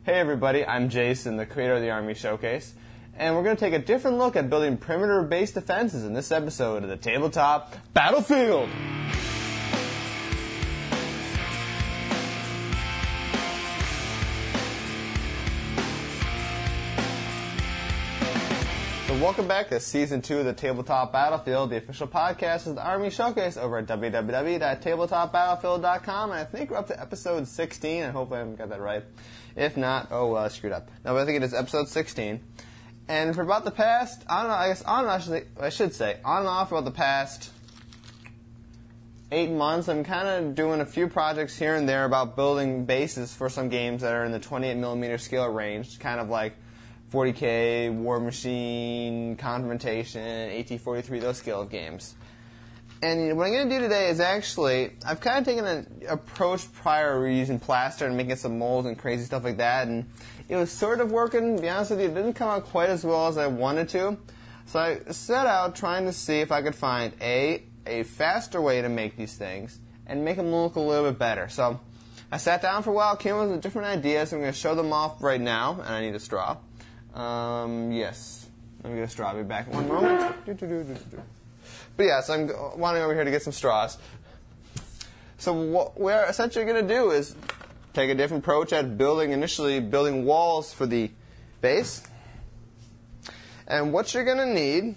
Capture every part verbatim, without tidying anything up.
Hey everybody, I'm Jason, the creator of the Army Showcase, and we're going to take a different look at building perimeter-based defenses in this episode of the Tabletop Battlefield! So welcome back to Season two of the Tabletop Battlefield, the official podcast of the Army Showcase over at w w w dot tabletop battlefield dot com, and I think we're up to episode sixteen, and hopefully I haven't got that right. If not, oh well, I screwed up. No, but I think it is episode sixteen. And for about the past, I don't know, I guess, on and off, I should say, I should say on and off for about the past eight months, I'm kind of doing a few projects here and there about building bases for some games that are in the twenty-eight millimeter scale range, kind of like forty K, War Machine, Confrontation, A T forty-three, those scale of games. And what I'm going to do today is actually, I've kind of taken an approach prior using plaster and making some molds and crazy stuff like that, and it was sort of working. To be honest with you, it didn't come out quite as well as I wanted to. So I set out trying to see if I could find a, a faster way to make these things and make them look a little bit better. So I sat down for a while, came up with different ideas, so I'm going to show them off right now, and I need a straw. Um, yes. Let me get a straw. I'll be back in one moment. But yeah, so I'm wanting over here to get some straws. So what we're essentially going to do is take a different approach at building, initially building walls for the base. And what you're going to need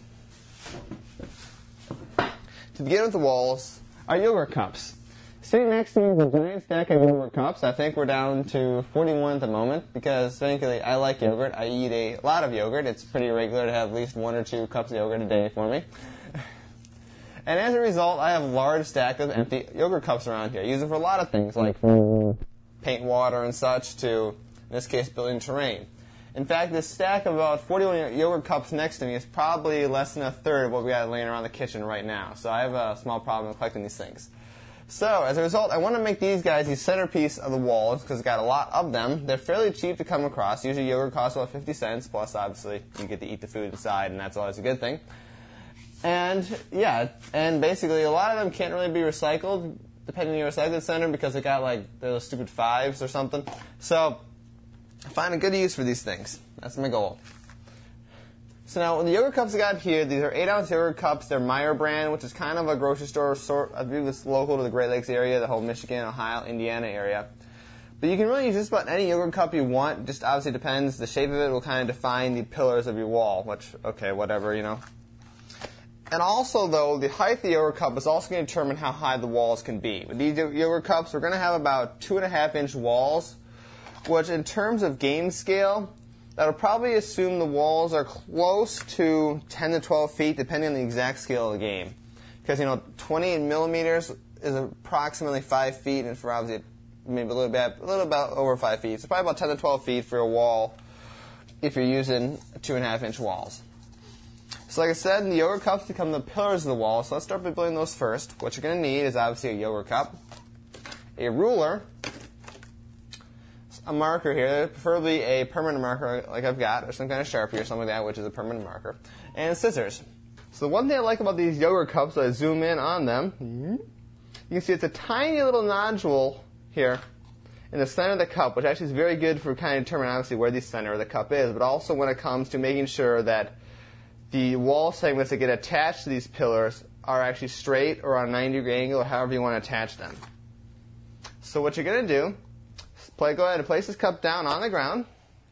to begin with the walls are yogurt cups. Sitting next to me is a giant stack of yogurt cups. I think we're down to forty-one at the moment because, frankly, I like yogurt. I eat a lot of yogurt. It's pretty regular to have at least one or two cups of yogurt a day for me. And as a result, I have a large stack of empty yogurt cups around here. I use them for a lot of things, like paint water and such, to, in this case, building terrain. In fact, this stack of about forty-one yogurt cups next to me is probably less than a third of what we got laying around the kitchen right now. So I have a small problem with collecting these things. So, as a result, I want to make these guys the centerpiece of the walls because I've got a lot of them. They're fairly cheap to come across. Usually yogurt costs about fifty cents, plus obviously you get to eat the food inside, and that's always a good thing. And, yeah, and basically a lot of them can't really be recycled, depending on your recycling center, because they got, like, those stupid fives or something. So, find a good use for these things. That's my goal. So now, the yogurt cups I got here, these are eight ounce yogurt cups. They're Meyer brand, which is kind of a grocery store sort. I believe it's local to the Great Lakes area, the whole Michigan, Ohio, Indiana area. But you can really use just about any yogurt cup you want. Just obviously depends. The shape of it will kind of define the pillars of your wall, which, okay, whatever, you know. And also, though, the height of the yogurt cup is also going to determine how high the walls can be. With these yogurt cups, we're going to have about two and a half inch walls, which in terms of game scale, that'll probably assume the walls are close to ten to twelve feet, depending on the exact scale of the game. Because, you know, twenty-eight millimeters is approximately five feet, and for obviously maybe a little bit, a little about over five feet. So probably about ten to twelve feet for a wall if you're using two and a half inch walls. So like I said, the yogurt cups become the pillars of the wall, so let's start by building those first. What you're going to need is obviously a yogurt cup, a ruler, a marker here, preferably a permanent marker like I've got, or some kind of Sharpie or something like that, which is a permanent marker, and scissors. So the one thing I like about these yogurt cups, so I zoom in on them, you can see it's a tiny little nodule here in the center of the cup, which actually is very good for kind of determining obviously where the center of the cup is, but also when it comes to making sure that the wall segments that get attached to these pillars are actually straight or on a ninety degree angle, or however you want to attach them. So what you're going to do is play, go ahead and place this cup down on the ground.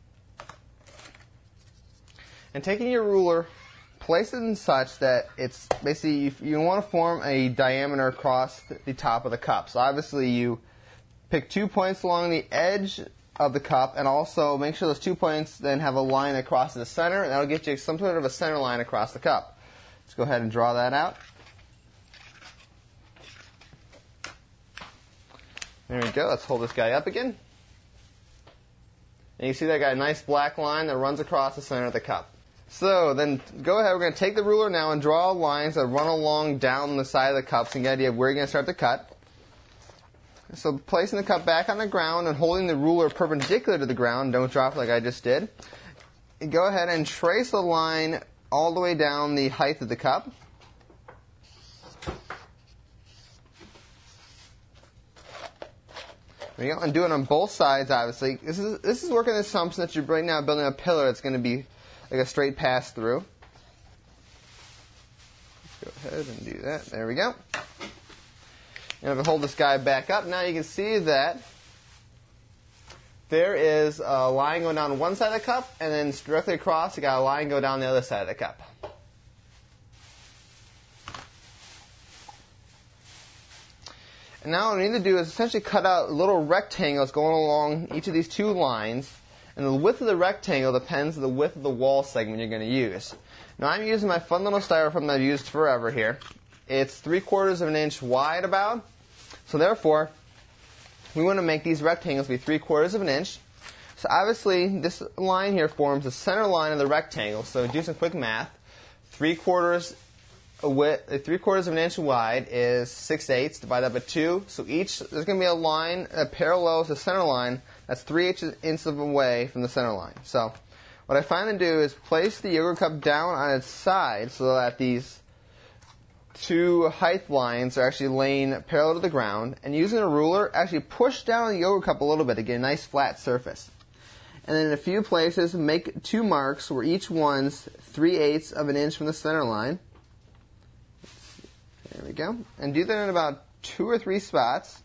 And taking your ruler, place it in such that it's basically, you, you want to form a diameter across the top of the cup. So obviously you pick two points along the edge of the cup, and also make sure those two points then have a line across the center, and that'll get you some sort of a center line across the cup. Let's go ahead and draw that out. There we go. Let's hold this guy up again. And you see that got a nice black line that runs across the center of the cup. So then go ahead, we're going to take the ruler now and draw lines that run along down the side of the cup, so you get an idea of where you're going to start to cut. So placing the cup back on the ground and holding the ruler perpendicular to the ground, don't drop like I just did. Go ahead and trace a line all the way down the height of the cup. There you go. And do it on both sides, obviously. This is this is working the assumption that you're right now building a pillar that's going to be like a straight pass through. Let's go ahead and do that. There we go. And if I hold this guy back up, now you can see that there is a line going down one side of the cup, and then directly across, you got a line go down the other side of the cup. And now what we need to do is essentially cut out little rectangles going along each of these two lines, and the width of the rectangle depends on the width of the wall segment you're going to use. Now I'm using my fun little styrofoam that I've used forever here. It's three quarters of an inch wide about, so therefore we want to make these rectangles be three quarters of an inch. So obviously this line here forms the center line of the rectangle, so do some quick math. Three quarters A width, three quarters of an inch wide is six eighths divided by two. So each there's going to be a line that parallels the center line that's three inches away from the center line. So what I finally do is place the yogurt cup down on its side so that these two height lines are actually laying parallel to the ground. And using a ruler, actually push down the yogurt cup a little bit to get a nice flat surface. And then in a few places, make two marks where each one's three eighths of an inch from the center line. There we go. And do that in about two or three spots.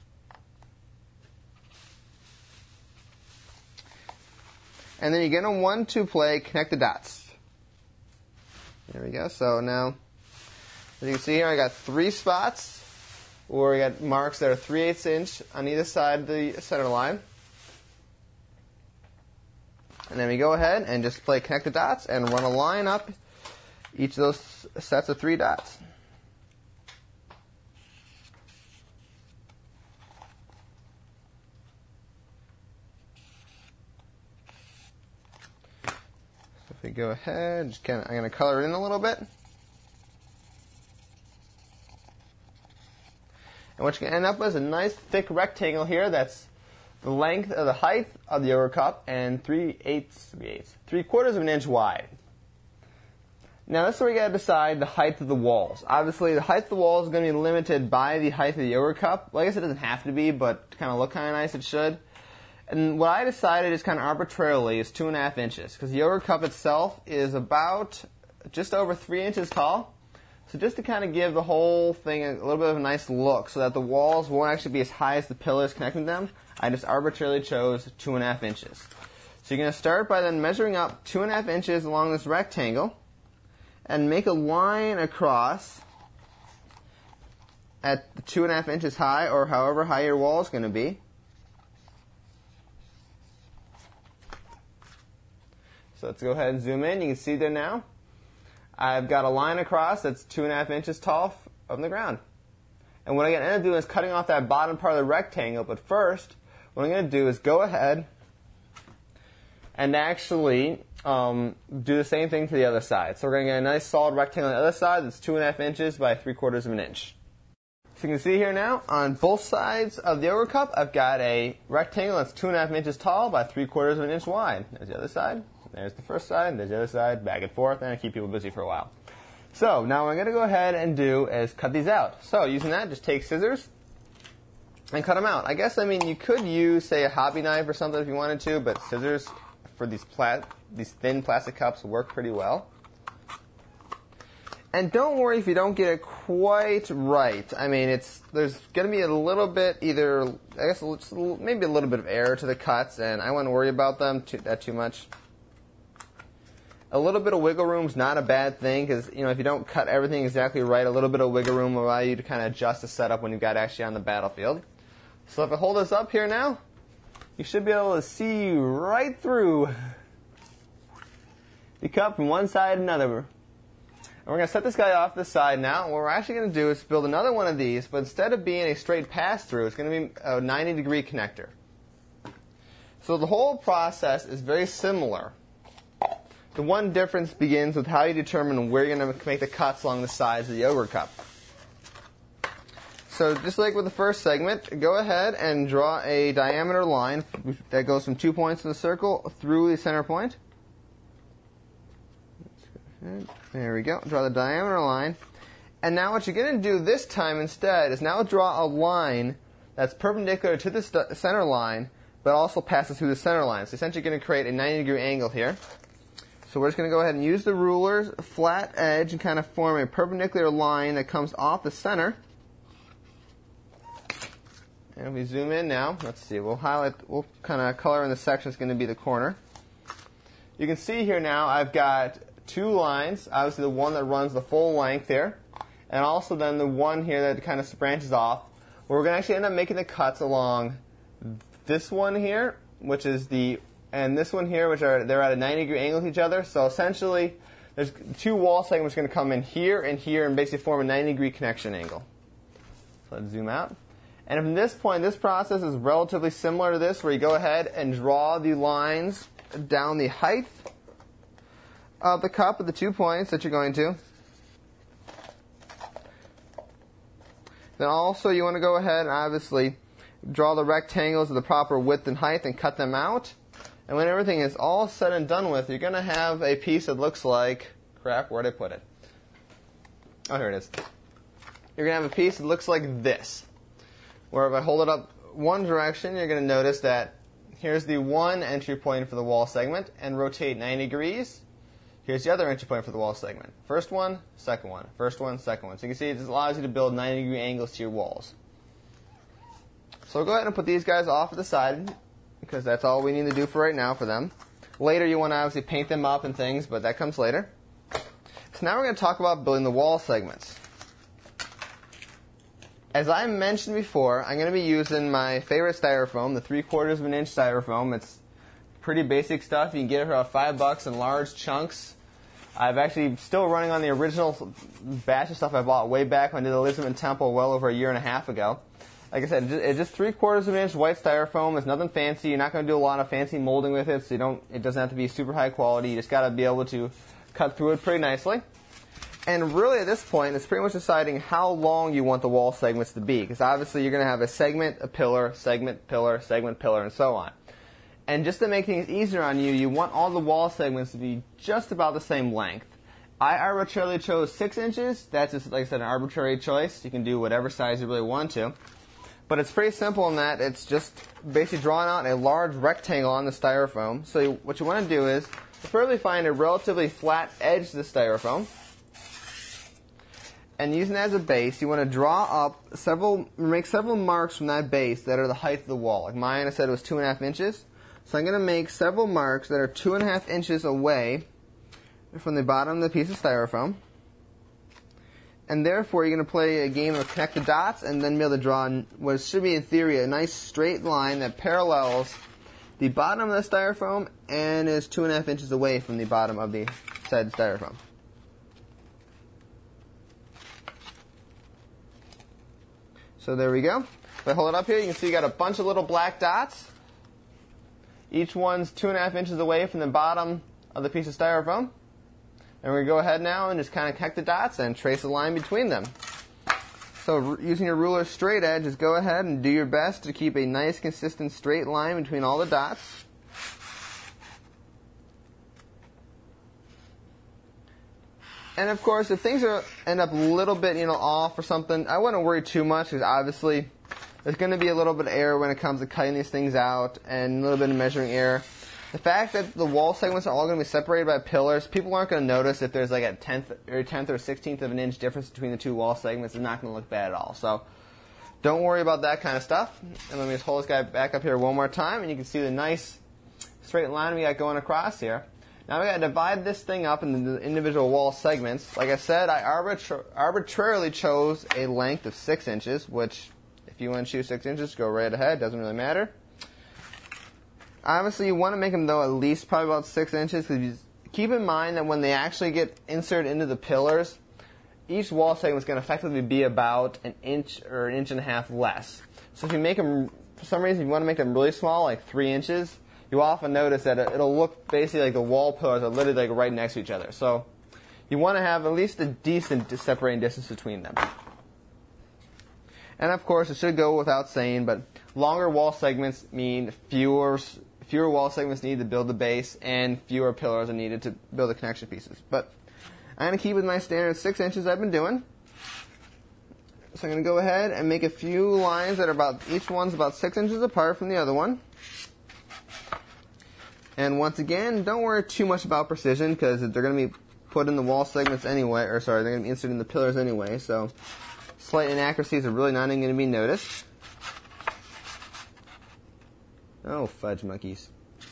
And then you get a one two play, connect the dots. There we go. So now, as you can see here, I got three spots where I got marks that are three eighths inch on either side of the center line. And then we go ahead and just play connect the dots and run a line up each of those sets of three dots. We go ahead, just kind of, I'm going to color it in a little bit. And what you're going to end up with is a nice thick rectangle here that's the length of the height of the yogurt cup and three eighths, three eighths, three quarters of an inch wide. Now this is where you got to decide the height of the walls. Obviously the height of the walls is going to be limited by the height of the yogurt cup. Well, I guess it doesn't have to be, but to kind of look kind of nice it should. And what I decided is kind of arbitrarily is two and a half inches, because the yogurt cup itself is about just over three inches tall. So just to kind of give the whole thing a little bit of a nice look, so that the walls won't actually be as high as the pillars connecting them, I just arbitrarily chose two and a half inches. So you're going to start by then measuring up two and a half inches along this rectangle, and make a line across at the two and a half inches high, or however high your wall is going to be. So let's go ahead and zoom in. You can see there now. I've got a line across that's two and a half inches tall from the ground. And what I'm going to end up doing is cutting off that bottom part of the rectangle. But first, what I'm going to do is go ahead and actually um, do the same thing to the other side. So we're going to get a nice solid rectangle on the other side that's two and a half inches by three quarters of an inch. So you can see here now, on both sides of the yogurt cup, I've got a rectangle that's two and a half inches tall by three quarters of an inch wide. There's the other side. There's the first side, there's the other side, back and forth, and I keep people busy for a while. So now what I'm going to go ahead and do is cut these out. So using that, just take scissors and cut them out. I guess, I mean, you could use, say, a hobby knife or something if you wanted to, but scissors for these pla- these thin plastic cups work pretty well. And don't worry if you don't get it quite right. I mean, it's there's going to be a little bit either, I guess, maybe a little bit of error to the cuts, and I wouldn't worry about them too, that too much. A little bit of wiggle room is not a bad thing, because, you know, if you don't cut everything exactly right, a little bit of wiggle room will allow you to kind of adjust the setup when you've got actually on the battlefield. So if I hold this up here now, you should be able to see right through the cup from one side to another. And we're going to set this guy off this side now. And what we're actually going to do is build another one of these, but instead of being a straight pass-through, it's going to be a ninety degree connector. So the whole process is very similar. The one difference begins with how you determine where you're going to make the cuts along the sides of the yogurt cup. So just like with the first segment, go ahead and draw a diameter line that goes from two points in the circle through the center point. There we go. Draw the diameter line. And now what you're going to do this time instead is now draw a line that's perpendicular to the st- center line, but also passes through the center line. So essentially going to create a ninety degree angle here. So we're just going to go ahead and use the ruler's flat edge and kind of form a perpendicular line that comes off the center. And we zoom in now. Let's see. We'll highlight, we'll kind of color in the section that's going to be the corner. You can see here now I've got two lines. Obviously the one that runs the full length here, and also then the one here that kind of branches off. We're going to actually end up making the cuts along this one here, which is the, and this one here, which are, they're at a ninety degree angle to each other. So essentially, there's two wall segments going to come in here and here and basically form a ninety degree connection angle. So let's zoom out. And from this point, this process is relatively similar to this, where you go ahead and draw the lines down the height of the cup at the two points that you're going to. Then also you want to go ahead and obviously draw the rectangles of the proper width and height and cut them out. And when everything is all said and done with, you're going to have a piece that looks like, crap, where'd I put it? Oh, here it is. You're going to have a piece that looks like this, where if I hold it up one direction, you're going to notice that here's the one entry point for the wall segment, and rotate ninety degrees. Here's the other entry point for the wall segment. First one, second one. First one, second one. So you can see it just allows you to build ninety degree angles to your walls. So we'll go ahead and put these guys off to the side, because that's all we need to do for right now for them. Later you want to obviously paint them up and things, but that comes later. So now we're going to talk about building the wall segments. As I mentioned before, I'm going to be using my favorite styrofoam, the three quarters of an inch styrofoam. It's pretty basic stuff. You can get it for about five bucks in large chunks. I've actually still running on the original batch of stuff I bought way back when I did the Elizabeth Temple well over a year and a half ago. Like I said, it's just three quarters of an inch white styrofoam. It's nothing fancy. You're not going to do a lot of fancy molding with it, so you don't. It doesn't have to be super high quality. You just got to be able to cut through it pretty nicely. And really, at this point, it's pretty much deciding how long you want the wall segments to be, because obviously you're going to have a segment, a pillar, segment, pillar, segment, pillar, and so on. And just to make things easier on you, you want all the wall segments to be just about the same length. I arbitrarily chose six inches. That's just, like I said, an arbitrary choice. You can do whatever size you really want to. But it's pretty simple in that it's just basically drawing out a large rectangle on the styrofoam. So you, what you want to do is preferably find a relatively flat edge to the styrofoam. And using that as a base, you want to draw up several, make several marks from that base that are the height of the wall. Like mine, I said it was two and a half inches. So I'm going to make several marks that are two and a half inches away from the bottom of the piece of styrofoam. And therefore, you're going to play a game of connect the dots and then be able to draw what should be, in theory, a nice straight line that parallels the bottom of the styrofoam and is two and a half inches away from the bottom of the said styrofoam. So there we go. If I hold it up here, you can see you got a bunch of little black dots. Each one's two and a half inches away from the bottom of the piece of styrofoam. And we're going to go ahead now and just kind of connect the dots and trace a line between them. So using your ruler's straight edge, just go ahead and do your best to keep a nice, consistent straight line between all the dots. And of course, if things are end up a little bit, you know, off or something, I wouldn't worry too much, because obviously there's going to be a little bit of error when it comes to cutting these things out, and a little bit of measuring error. The fact that the wall segments are all going to be separated by pillars, people aren't going to notice if there's like a tenth or tenth or sixteenth of an inch difference between the two wall segments. It's not going to look bad at all. So don't worry about that kind of stuff. And let me just hold this guy back up here one more time, and you can see the nice straight line we got going across here. Now we got to divide this thing up into the individual wall segments. Like I said, I arbitra- arbitrarily chose a length of six inches, which if you want to choose six inches, go right ahead. Doesn't really matter. Obviously, you want to make them, though, at least probably about six inches. Because keep in mind that when they actually get inserted into the pillars, each wall segment is going to effectively be about an inch or an inch and a half less. So if you make them, for some reason, if you want to make them really small, like three inches, you often notice that it'll look basically like the wall pillars are literally like right next to each other. So you want to have at least a decent separating distance between them. And of course, it should go without saying, but longer wall segments mean fewer fewer wall segments needed to build the base, and fewer pillars are needed to build the connection pieces. But I'm going to keep with my standard six inches I've been doing. So I'm going to go ahead and make a few lines that are about, each one's about six inches apart from the other one. And once again, don't worry too much about precision because they're going to be put in the wall segments anyway, or sorry, they're going to be inserted in the pillars anyway, so slight inaccuracies are really not even going to be noticed. Oh, fudge monkeys.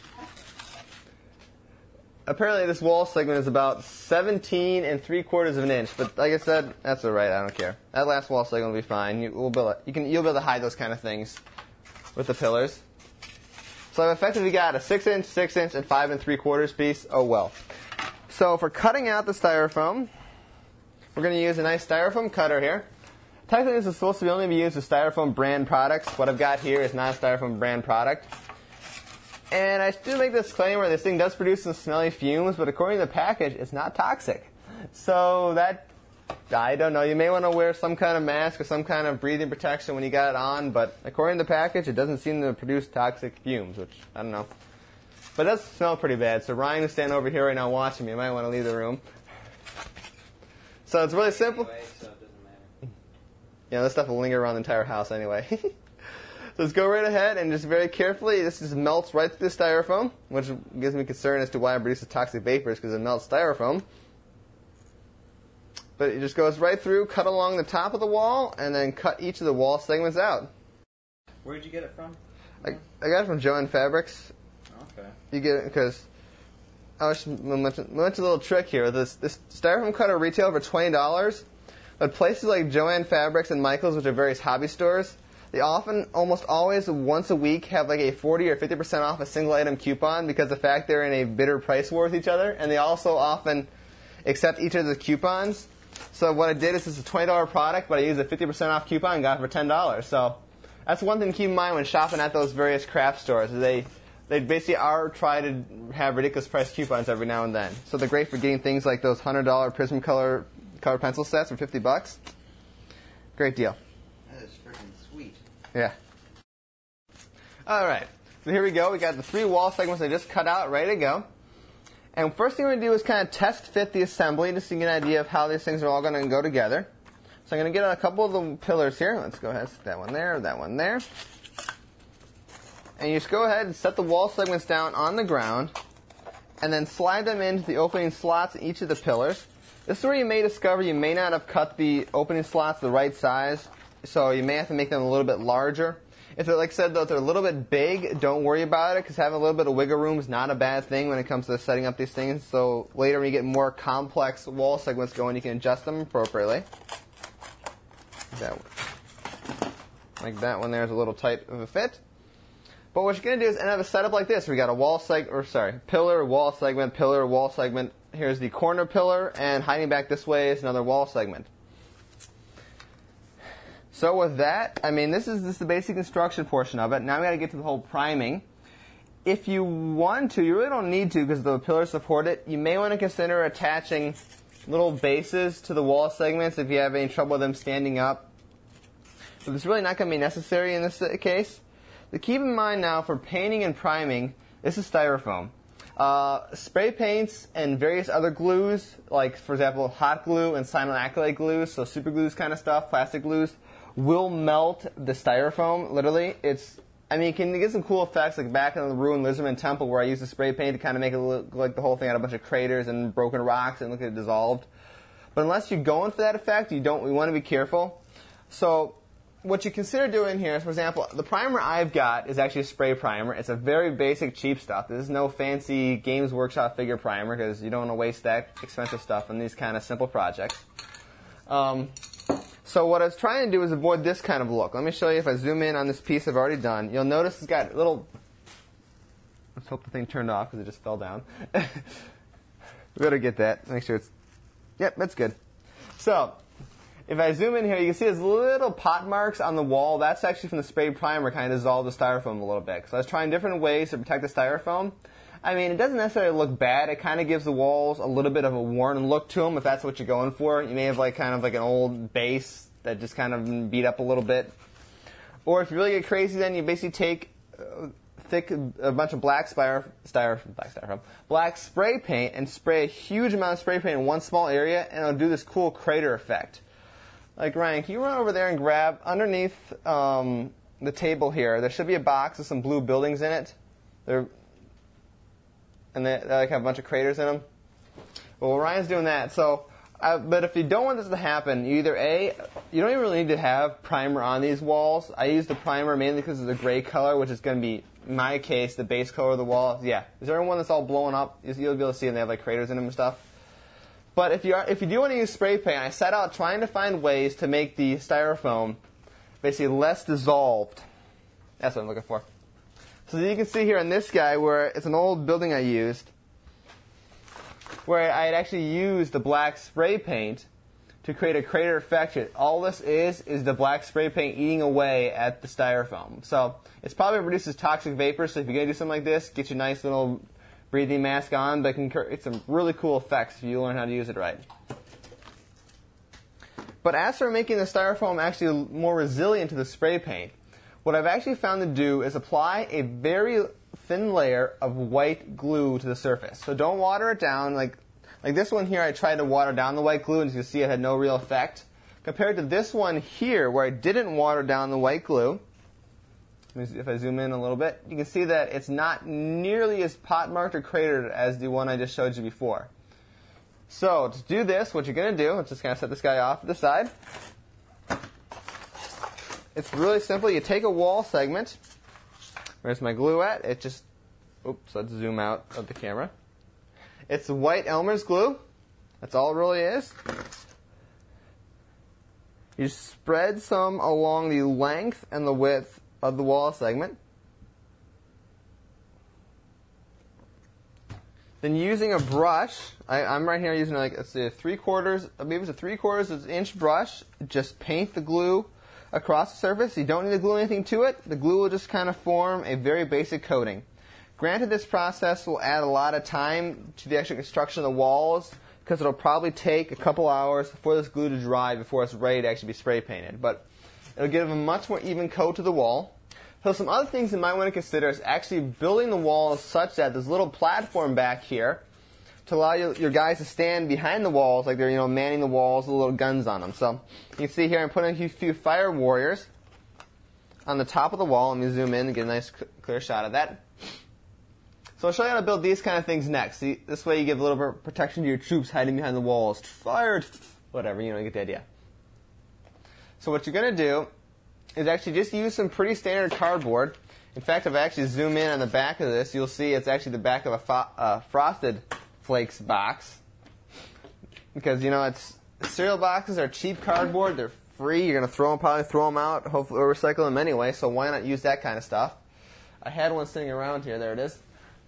Apparently this wall segment is about seventeen and three quarters of an inch, but like I said, that's alright, I don't care. That last wall segment will be fine. You, we'll be able to, you can, you'll be able to hide those kind of things with the pillars. So I've effectively got a six inch, six inch, and five and three quarters piece. Oh well. So for cutting out the styrofoam, we're going to use a nice styrofoam cutter here. Technically this is supposed to be only be used with styrofoam brand products. What I've got here is not a styrofoam brand product. And I do make this disclaimer, this thing does produce some smelly fumes, but according to the package, it's not toxic. So that, I don't know, you may want to wear some kind of mask or some kind of breathing protection when you got it on, but according to the package, it doesn't seem to produce toxic fumes, which, I don't know. But it does smell pretty bad, so Ryan is standing over here right now watching me. You might want to leave the room. So it's really simple. Anyway, so it doesn't matter. Yeah, this stuff will linger around the entire house anyway. So let's go right ahead and just very carefully, this just melts right through the styrofoam, which gives me concern as to why it produces toxic vapors, because it melts styrofoam. But it just goes right through, cut along the top of the wall, and then cut each of the wall segments out. Where did you get it from? I, I got it from Jo-Ann Fabrics. Okay. You get it because I should mention a little trick here. This this styrofoam cutter retail for twenty dollars, but places like Jo-Ann Fabrics and Michaels, which are various hobby stores, they often, almost always, once a week have like a forty or fifty percent off a single item coupon because of the fact they're in a bitter price war with each other, and they also often accept each of the coupons. So what I did is, this is a twenty dollar product, but I used a fifty percent off coupon and got it for ten dollars. So that's one thing to keep in mind when shopping at those various craft stores. They they basically are try to have ridiculous price coupons every now and then. So they're great for getting things like those one hundred dollar Prismacolor color pencil sets for fifty bucks. Great deal. That is freaking sweet. Yeah. All right. So here we go. We got the three wall segments I just cut out, ready to go. And first thing we're going to do is kind of test fit the assembly just to get an idea of how these things are all going to go together. So I'm going to get a couple of the pillars here. Let's go ahead and stick that one there, that one there. And you just go ahead and set the wall segments down on the ground and then slide them into the opening slots in each of the pillars. This is where you may discover you may not have cut the opening slots the right size, so you may have to make them a little bit larger. If they're, like I said, though, if they're a little bit big, don't worry about it, because having a little bit of wiggle room is not a bad thing when it comes to setting up these things. So later when you get more complex wall segments going, you can adjust them appropriately. That one. Like that one there is a little tight of a fit. But what you're going to do is end up a setup like this. We got a wall segment, or sorry, pillar, wall segment, pillar, wall segment. Here's the corner pillar, and hiding back this way is another wall segment. So with that, I mean, this is, this is the basic instruction portion of it. Now we got to get to the whole priming. If you want to, you really don't need to because the pillars support it. You may want to consider attaching little bases to the wall segments if you have any trouble with them standing up. But it's really not going to be necessary in this case. But keep in mind now, for painting and priming, this is styrofoam. Uh, spray paints and various other glues, like, for example, hot glue and cyanoacrylate glues, so super glues kind of stuff, plastic glues, will melt the styrofoam, literally. It's, I mean, it can get some cool effects, like back in the ruined Lizardman Temple where I used the spray paint to kind of make it look like the whole thing had a bunch of craters and broken rocks and look at it dissolved. But unless you're going for that effect, you don't, you want to be careful. So what you consider doing here is, for example, the primer I've got is actually a spray primer. It's a very basic, cheap stuff. This is no fancy Games Workshop figure primer because you don't want to waste that expensive stuff on these kind of simple projects. Um, so what I was trying to do is avoid this kind of look. Let me show you if I zoom in on this piece I've already done. You'll notice it's got a little... Let's hope the thing turned off because it just fell down. We better get that. Make sure it's... Yep, that's good. So if I zoom in here, you can see there's little pot marks on the wall. That's actually from the spray primer kind of dissolved the styrofoam a little bit. So I was trying different ways to protect the styrofoam. I mean, it doesn't necessarily look bad. It kind of gives the walls a little bit of a worn look to them if that's what you're going for. You may have like kind of like an old base that just kind of beat up a little bit. Or if you really get crazy, then you basically take uh, thick, a bunch of black styrofoam, styrofoam, black styrofoam, black spray paint and spray a huge amount of spray paint in one small area, and it'll do this cool crater effect. like, Ryan, can you run over there and grab underneath um, the table here? There should be a box with some blue buildings in it. They're, and they, they like have a bunch of craters in them. Well, Ryan's doing that. So, uh, but if you don't want this to happen, you either A, you don't even really need to have primer on these walls. I use the primer mainly because of the gray color, which is going to be, in my case, the base color of the wall. Yeah. Is there one that's all blowing up? You'll be able to see, and they have like craters in them and stuff. But if you are, if you do want to use spray paint, I set out trying to find ways to make the styrofoam basically less dissolved. That's what I'm looking for. So you can see here on this guy where it's an old building I used, where I had actually used the black spray paint to create a crater effect. All this is is the black spray paint eating away at the styrofoam. So it's probably reduces toxic vapor. So if you're going to do something like this, get your nice little breathing mask on, but it can create some really cool effects if you learn how to use it right. But as for making the styrofoam actually more resilient to the spray paint, what I've actually found to do is apply a very thin layer of white glue to the surface. So don't water it down. Like, like this one here, I tried to water down the white glue, and as you can see, it had no real effect. Compared to this one here, where I didn't water down the white glue, if I zoom in a little bit, you can see that it's not nearly as pot-marked or cratered as the one I just showed you before. So to do this, what you're going to do, let's just kind of set this guy off to the side. It's really simple. You take a wall segment. Where's my glue at? It just, oops, let's zoom out of the camera. It's white Elmer's glue. That's all it really is. You spread some along the length and the width of the wall segment. Then using a brush, I, I'm right here using like, let's say a three quarters, maybe it's a three quarters of an inch brush. Just paint the glue across the surface. You don't need to glue anything to it. The glue will just kind of form a very basic coating. Granted, this process will add a lot of time to the actual construction of the walls because it'll probably take a couple hours for this glue to dry before it's ready to actually be spray painted. But it'll give a much more even coat to the wall. So some other things you might want to consider is actually building the walls such that there's a little platform back here to allow you, your guys to stand behind the walls like they're, you know, manning the walls with little guns on them. So you can see here I'm putting a few fire warriors on the top of the wall. Let me zoom in and get a nice clear shot of that. So I'll show you how to build these kind of things next. See, this way you give a little bit of protection to your troops hiding behind the walls. Fire, whatever, you know, you get the idea. So what you're going to do is actually just use some pretty standard cardboard. In fact, if I actually zoom in on the back of this, you'll see it's actually the back of a fo uh, Frosted Flakes box. Because, you know, it's cereal boxes are cheap cardboard. They're free. You're going to throw them, probably throw them out, hopefully, or recycle them anyway. So why not use that kind of stuff? I had one sitting around here. There it is.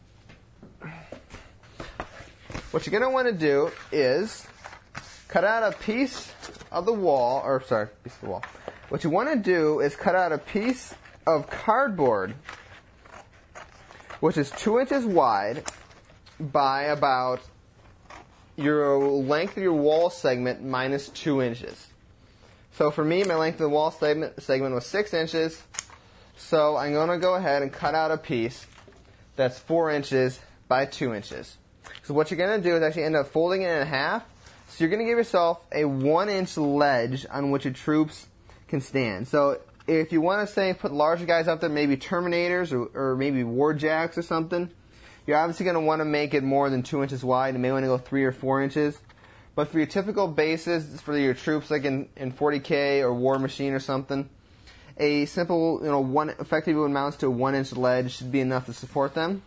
What you're going to want to do is cut out a piece of the wall, or sorry, piece of the wall. What you want to do is cut out a piece of cardboard, which is two inches wide by about your length of your wall segment minus two inches. So for me, my length of the wall segment, segment was six inches. So I'm going to go ahead and cut out a piece that's four inches by two inches. So what you're going to do is actually end up folding it in half. So you're going to give yourself a one inch ledge on which your troops can stand. So if you want to say put larger guys up there, maybe Terminators or, or maybe Warjacks or something, you're obviously going to want to make it more than two inches wide. You may want to go three or four inches. But for your typical bases, for your troops like in, in forty K or War Machine or something, a simple, you know, one effectively amounts to a one inch ledge should be enough to support them.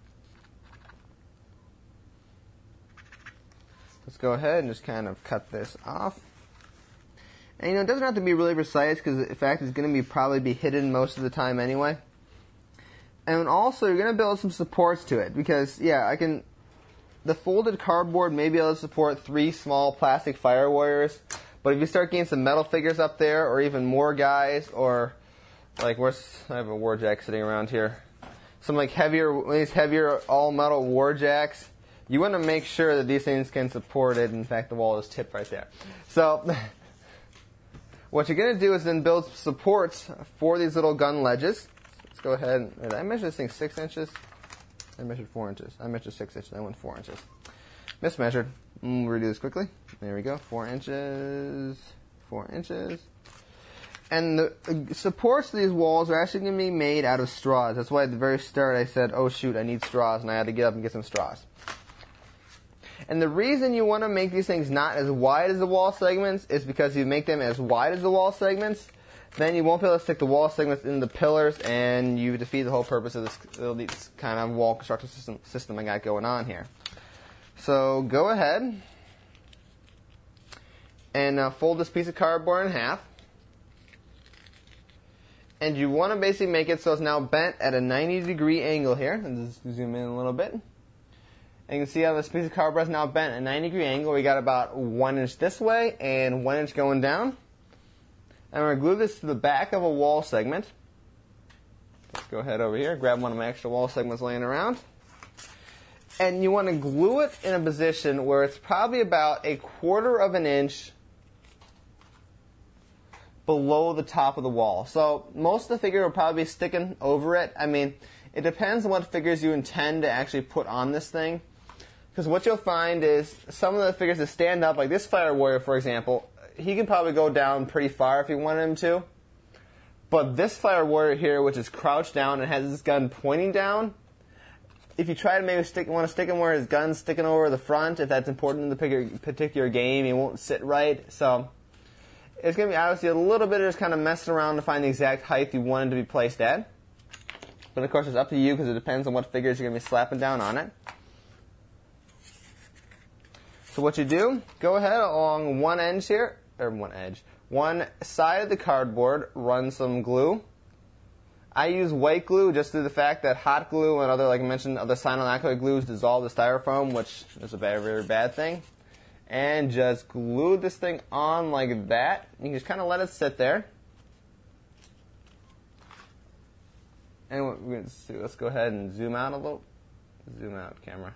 Let's go ahead and just kind of cut this off. And, you know, it doesn't have to be really precise because, in fact, it's going to be probably be hidden most of the time anyway. And also, you're going to build some supports to it because, yeah, I can... The folded cardboard may be able to support three small plastic fire warriors, but if you start getting some metal figures up there, or even more guys, or, like, where's... I have a Warjack sitting around here. Some, like, heavier, these heavier all-metal Warjacks. You want to make sure that these things can support it. In fact, the wall is tipped right there. So... What you're going to do is then build supports for these little gun ledges. Let's go ahead and, did I measure this thing six inches? I measured four inches. I measured six inches. I went four inches. Mismeasured. We'll redo this quickly. There we go. Four inches. four inches. And the uh, supports to these walls are actually going to be made out of straws. That's why at the very start I said, oh shoot, I need straws, and I had to get up and get some straws. And the reason you want to make these things not as wide as the wall segments is because if you make them as wide as the wall segments, then you won't be able to stick the wall segments in the pillars, and you defeat the whole purpose of this, this kind of wall construction system, system I got going on here. So go ahead and uh, fold this piece of cardboard in half. And you want to basically make it so it's now bent at a ninety degree angle here. And just zoom in a little bit. And you can see how this piece of cardboard is now bent at a ninety degree angle. We got about one inch this way and one inch going down. And we're going to glue this to the back of a wall segment. Let's go ahead over here, grab one of my extra wall segments laying around. And you want to glue it in a position where it's probably about a quarter of an inch below the top of the wall. So most of the figure will probably be sticking over it. I mean, it depends on what figures you intend to actually put on this thing. Because what you'll find is some of the figures that stand up, like this Fire Warrior, for example, he can probably go down pretty far if you wanted him to. But this Fire Warrior here, which is crouched down and has his gun pointing down, if you try to maybe stick, want to stick him where his gun's sticking over the front, if that's important in the particular game, he won't sit right. So it's going to be obviously a little bit of just kind of messing around to find the exact height you want him to be placed at. But of course it's up to you because it depends on what figures you're going to be slapping down on it. So what you do, go ahead along one edge here, or one edge, one side of the cardboard, run some glue. I use white glue just through the fact that hot glue and other, like I mentioned, other cyanoacrylate glues dissolve the styrofoam, which is a very, very bad thing. And just glue this thing on like that. You can just kind of let it sit there. And what we're going to do, let's go ahead and zoom out a little. Zoom out, camera.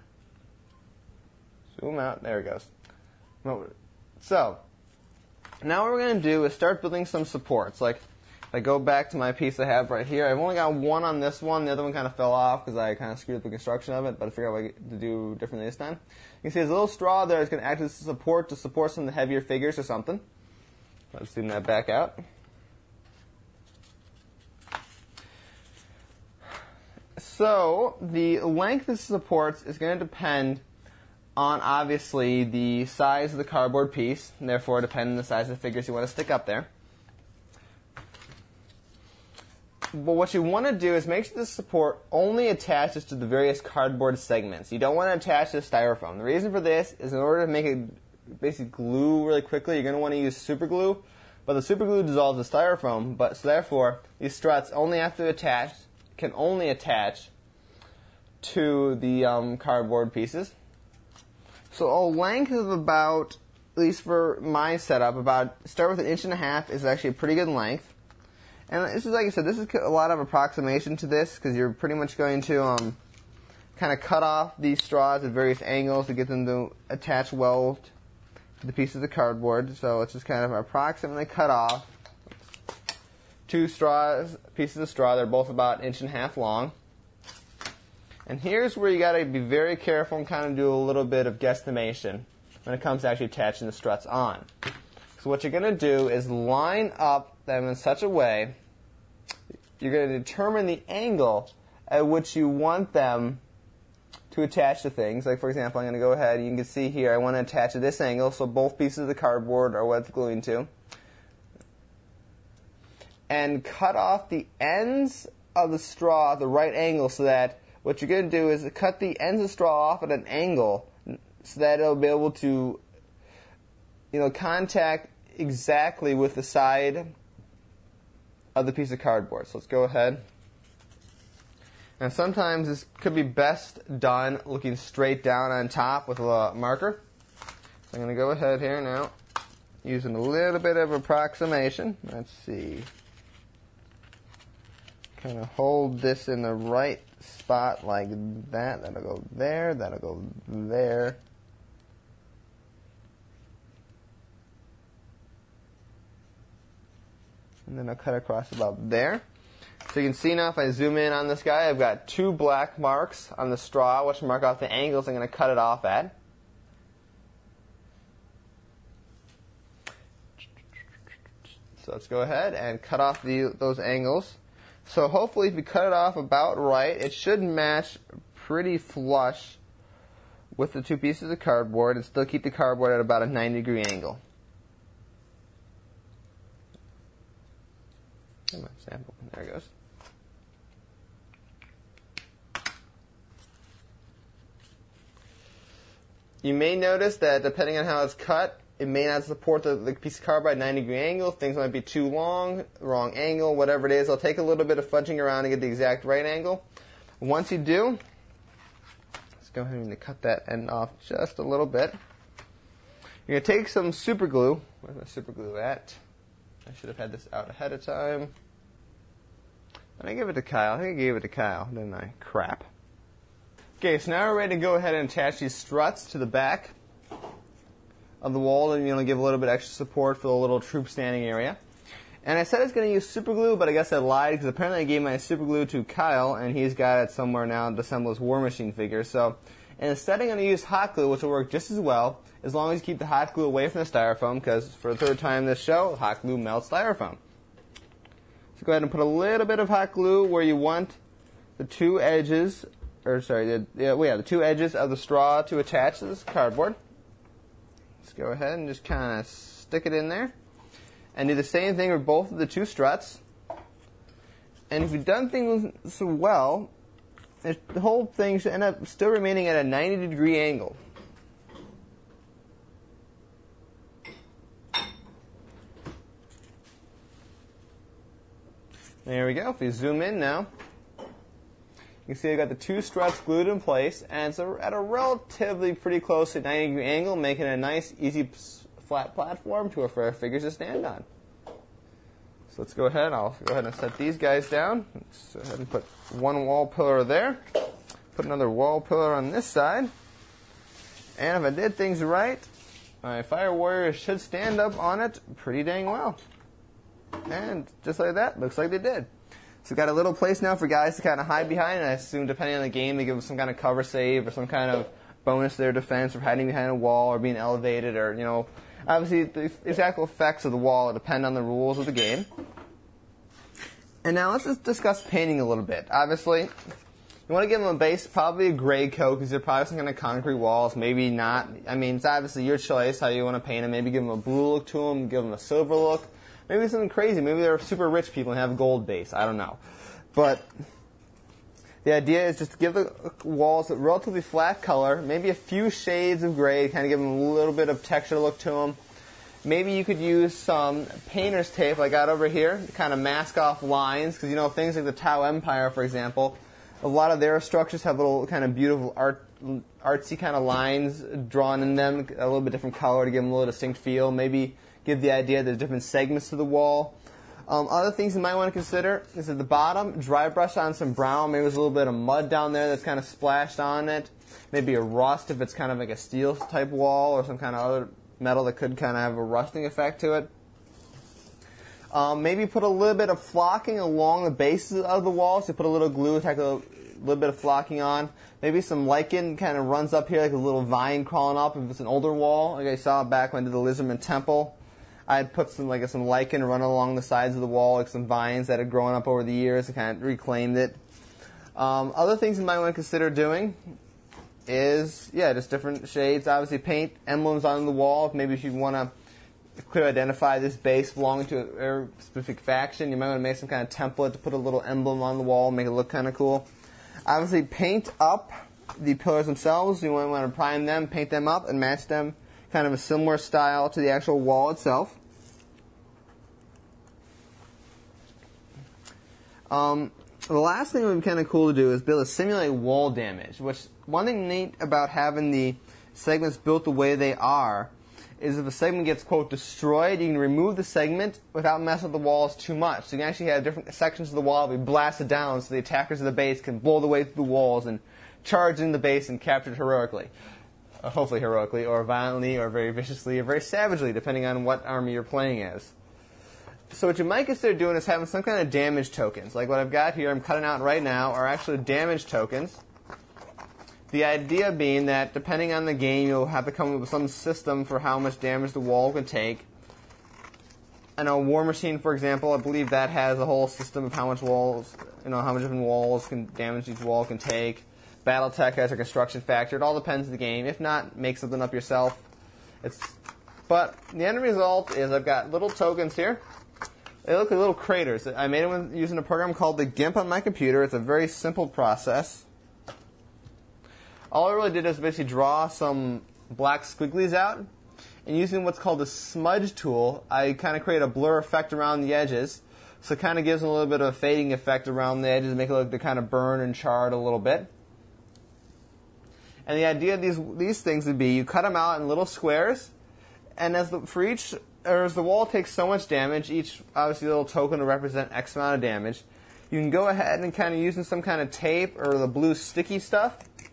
Zoom out. There it goes. So, now what we're going to do is start building some supports. Like, if I go back to my piece I have right here, I've only got one on this one. The other one kind of fell off because I kind of screwed up the construction of it, but I figured out what to do differently this time. You can see there's a little straw there that's going to act as support to support some of the heavier figures or something. Let's zoom that back out. So the length of the supports is going to depend on, obviously, the size of the cardboard piece, and therefore depend on the size of the figures you want to stick up there. But what you want to do is make sure the support only attaches to the various cardboard segments. You don't want to attach to styrofoam. The reason for this is in order to make it basically glue really quickly, you're going to want to use super glue. But the super glue dissolves the styrofoam, but so therefore these struts only have to attach, can only attach to the um, cardboard pieces. So a length of about, at least for my setup, about start with an inch and a half is actually a pretty good length. And this is, like I said, this is a lot of approximation to this because you're pretty much going to um, kind of cut off these straws at various angles to get them to attach well to the pieces of cardboard. So it's just kind of approximately cut off. Two straws, pieces of straw, they're both about an inch and a half long. And here's where you got to be very careful and kind of do a little bit of guesstimation when it comes to actually attaching the struts on. So what you're going to do is line up them in such a way, you're going to determine the angle at which you want them to attach to things. Like, for example, I'm going to go ahead, you can see here, I want to attach at this angle, so both pieces of the cardboard are what it's gluing to. And cut off the ends of the straw at the right angle so that what you're going to do is cut the ends of the straw off at an angle so that it'll be able to, you know, contact exactly with the side of the piece of cardboard. So let's go ahead. And sometimes this could be best done looking straight down on top with a marker. So I'm going to go ahead here now, using a little bit of approximation. Let's see. Kind of hold this in the right spot like that. That'll go there. That'll go there. And then I'll cut across about there. So you can see now if I zoom in on this guy, I've got two black marks on the straw, which mark out the angles I'm going to cut it off at. So let's go ahead and cut off the, those angles. So hopefully if you cut it off about right, it should match pretty flush with the two pieces of cardboard and still keep the cardboard at about a ninety degree angle. Come on, sample. There it goes. You may notice that depending on how it's cut, it may not support the, the piece of cardboard at a ninety degree angle. Things might be too long, wrong angle, whatever it is. It'll take a little bit of fudging around to get the exact right angle. Once you do, let's go ahead and cut that end off just a little bit. You're going to take some super glue. Where's my super glue at? I should have had this out ahead of time. Did I give it to Kyle? I think I gave it to Kyle, didn't I? Crap. Okay, so now we're ready to go ahead and attach these struts to the back of the wall and, you know, give a little bit extra support for the little troop standing area. And I said I was going to use super glue, but I guess I lied because apparently I gave my super glue to Kyle and he's got it somewhere now to assemble his War Machine figure. So instead I'm going to use hot glue, which will work just as well as long as you keep the hot glue away from the styrofoam, because for the third time this show, hot glue melts styrofoam. So go ahead and put a little bit of hot glue where you want the two edges, or sorry, the, yeah, well, yeah, the two edges of the straw to attach to this cardboard. Let's go ahead and just kind of stick it in there. And do the same thing with both of the two struts. And if you've done things so well, it, the whole thing should end up still remaining at a ninety degree angle. There we go. If you zoom in now, you can see I've got the two struts glued in place, and it's a, at a relatively pretty close to ninety degree angle, making it a nice, easy, flat platform to for our figures to stand on. So let's go ahead. I'll go ahead and set these guys down. Let's go ahead and put one wall pillar there. Put another wall pillar on this side. And if I did things right, my Fire Warriors should stand up on it pretty dang well. And just like that, looks like they did. So we've got a little place now for guys to kind of hide behind, and I assume depending on the game, they give them some kind of cover save or some kind of bonus to their defense for hiding behind a wall or being elevated, or, you know, obviously the exact effects of the wall depend on the rules of the game. And now let's just discuss painting a little bit. Obviously, you want to give them a base, probably a gray coat, because they're probably some kind of concrete walls, maybe not. I mean, it's obviously your choice how you want to paint them. Maybe give them a blue look to them, give them a silver look. Maybe something crazy. Maybe they're super rich people and have a gold base. I don't know. But the idea is just to give the walls a relatively flat color, maybe a few shades of gray, kind of give them a little bit of texture look to them. Maybe you could use some painter's tape like I got over here to kind of mask off lines, because, you know, things like the Tau Empire, for example, a lot of their structures have little kind of beautiful art, artsy kind of lines drawn in them, a little bit different color to give them a little distinct feel. Maybe give the idea there's different segments to the wall. Um, other things you might want to consider is at the bottom, dry brush on some brown. Maybe there's a little bit of mud down there that's kind of splashed on it. Maybe a rust if it's kind of like a steel type wall, or some kind of other metal that could kind of have a rusting effect to it. Um, maybe put a little bit of flocking along the bases of the walls. So put a little glue, tack a little, little bit of flocking on. Maybe some lichen kind of runs up here like a little vine crawling up if it's an older wall, like I saw back when I did the Lizardman Temple. I'd put some like some lichen running along the sides of the wall, like some vines that had grown up over the years and kind of reclaimed it. Um, other things you might want to consider doing is, yeah, just different shades. Obviously, paint emblems on the wall. Maybe if you want to clearly identify this base belonging to a specific faction, you might want to make some kind of template to put a little emblem on the wall, make it look kind of cool. Obviously, paint up the pillars themselves. You might want to prime them, paint them up, and match them kind of a similar style to the actual wall itself. Um, the last thing that would be kind of cool to do is be able to simulate wall damage, which one thing neat about having the segments built the way they are is if a segment gets, quote, destroyed, you can remove the segment without messing with the walls too much. So you can actually have different sections of the wall be blasted down so the attackers of the base can blow the way through the walls and charge in the base and capture it heroically. Uh, hopefully heroically, or violently, or very viciously, or very savagely, depending on what army you're playing as. So what you might consider doing is having some kind of damage tokens. Like what I've got here, I'm cutting out right now, are actually damage tokens. The idea being that depending on the game, you'll have to come up with some system for how much damage the wall can take. I know War Machine, for example, I believe that has a whole system of how much walls, you know, how much different walls can damage each wall can take. BattleTech has a construction factor. It all depends on the game. If not, make something up yourself. It's, but the end result is I've got little tokens here. They look like little craters. I made them using a program called the GIMP on my computer. It's a very simple process. All I really did is basically draw some black squigglies out. And using what's called the smudge tool, I kind of create a blur effect around the edges. So it kind of gives them a little bit of a fading effect around the edges, make it look they kind of burn and charred a little bit. And the idea of these these things would be you cut them out in little squares, and as the, for each, or as the wall takes so much damage, each obviously little token will represent X amount of damage. You can go ahead and kind of using some kind of tape or the blue sticky stuff,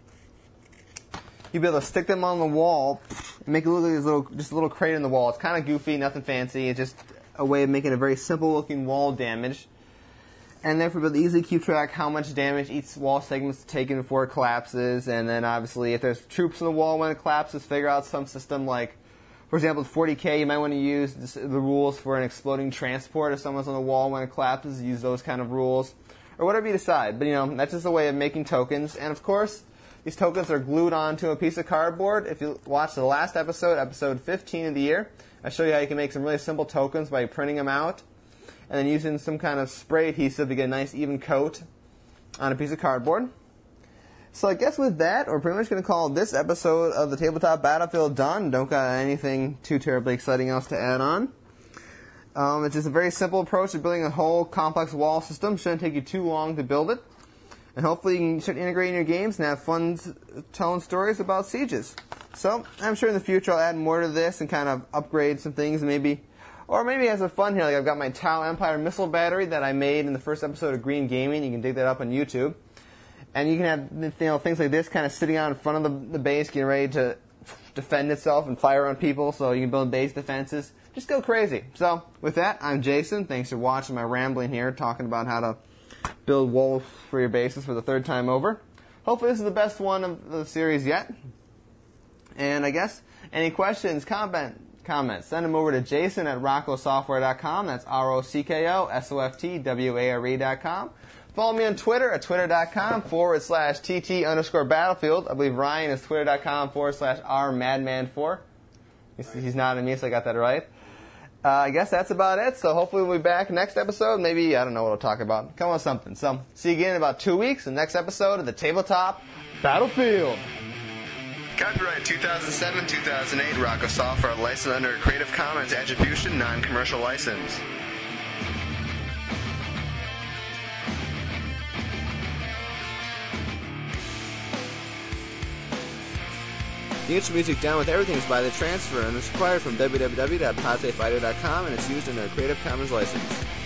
you'll be able to stick them on the wall and make it look like this little, just a little crater in the wall. It's kind of goofy, nothing fancy. It's just a way of making a very simple looking wall damage. And therefore, we'll be able to easily keep track how much damage each wall segment's taken before it collapses. And then obviously, if there's troops on the wall when it collapses, figure out some system like, for example, with forty K, you might want to use this, the rules for an exploding transport. If someone's on the wall when it collapses, use those kind of rules. Or whatever you decide. But, you know, that's just a way of making tokens. And, of course, these tokens are glued onto a piece of cardboard. If you watch the last episode, episode fifteen of the year, I show you how you can make some really simple tokens by printing them out and then using some kind of spray adhesive to get a nice even coat on a piece of cardboard. So I guess with that, we're pretty much going to call this episode of the Tabletop Battlefield done. Don't got anything too terribly exciting else to add on. Um, it's just a very simple approach to building a whole complex wall system. Shouldn't take you too long to build it. And hopefully you can start integrating your games and have fun telling stories about sieges. So I'm sure in the future I'll add more to this and kind of upgrade some things, maybe, or maybe have some fun here. Like I've got my Tau Empire missile battery that I made in the first episode of Green Gaming. You can dig that up on YouTube, and you can have, you know, things like this kind of sitting out in front of the, the base, getting ready to defend itself and fire on people. So you can build base defenses. Just go crazy. So with that, I'm Jason. Thanks for watching my rambling here, talking about how to build walls for your bases for the third time over. Hopefully this is the best one of the series yet. And I guess any questions, comment, comments, send them over to Jason at rocco software dot com. That's R O C K O S O F T W A R E dot com. Follow me on Twitter at twitter.com forward slash TT underscore battlefield. I believe Ryan is twitter.com forward slash R madman4. He's, he's nodding at me, so I got that right. Uh, I guess that's about it. So hopefully we'll be back next episode. Maybe, I don't know what we'll talk about. Come on, something. So see you again in about two weeks. The next episode of the Tabletop Battlefield. Copyright two thousand seven two thousand eight Rocco Software, licensed under a Creative Commons Attribution Non-Commercial License. The intro music Down With Everything is by The Transfer and is acquired from w w w dot pate fighter dot com and it's used under a Creative Commons license.